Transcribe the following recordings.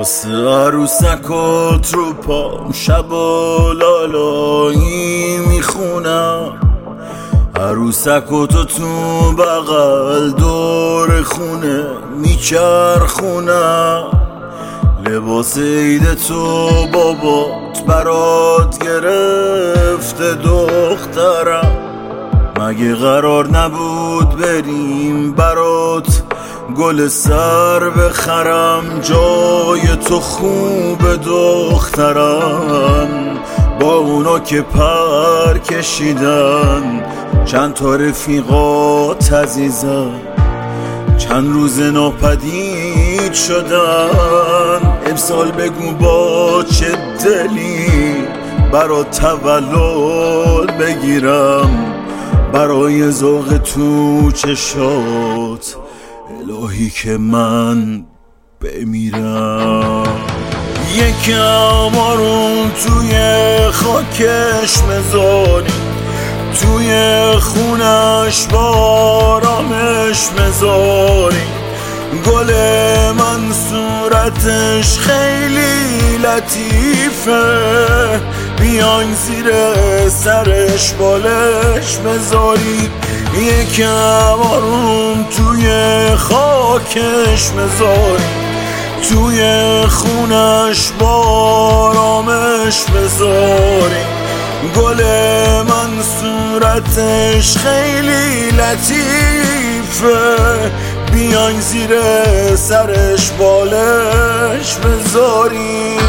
واسه عروسکات رو پام شب و لالایی میخونم، عروسکاتو تو بغل دور خونه میچرخونم. لباس عید تو بابات برات گرفته دخترم، مگه قرار نبود بریم برات گل سر بخرم؟ جای تو خوب دخترم، با اونا که پر کشیدن چند تا رفیقات عزیزم چند روز ناپدید شدن. امسال بگو با چه دلی برات تولد بگیرم، برای ذوق تو چشات الهی که من بمیرم. یکم آروم توی خاکش مزاری، توی خونش بارامش مزاری. گل من صورتش خیلی لطیفه، بیاین زیر سرش بالش بذاری. یکم آروم توی خاکش مزاری، توی خونش بارامش بذاری. گل من صورتش خیلی لطیفه، بیاین زیر سرش بالش بذاری.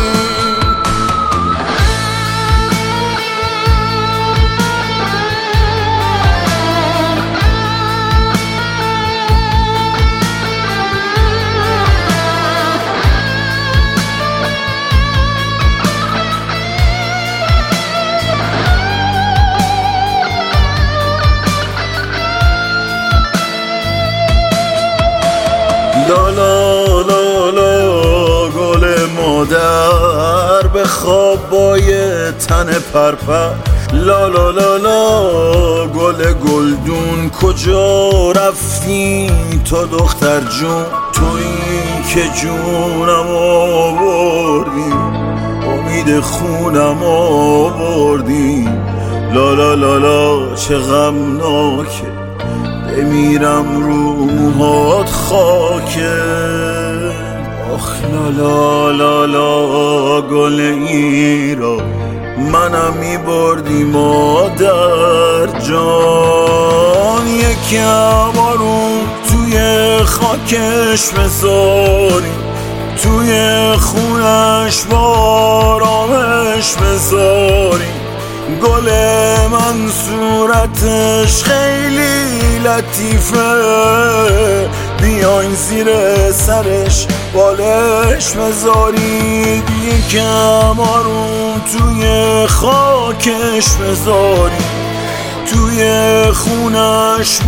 لا لا لا لا گل مادر به خواب با یه تن پرپر. لا لا لا لا گل گلدون کجا رفتی تو دختر جون؟ تویی که جونم آوردی، امید خونم آوردی. لا لا لا لا چه غمناکه بمیرم رو موهات خاکه. آخ لا لا لا گل ایرا منم میبردی مادر جان. یکم آروم توی خاکش بذاری، توی خونش بارامش بذاری. گل من صورتش خیلی لطیفه، بیاین زیر سرش بالش بذارید. یکم آروم توی خاکش بذارید، توی خونش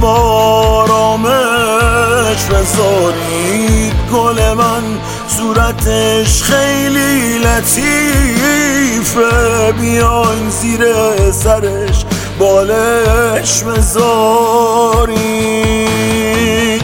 بارامش بذارید. گل من صورتش خیلی لطیفه، بیاین زیر سرش بالش بذارید.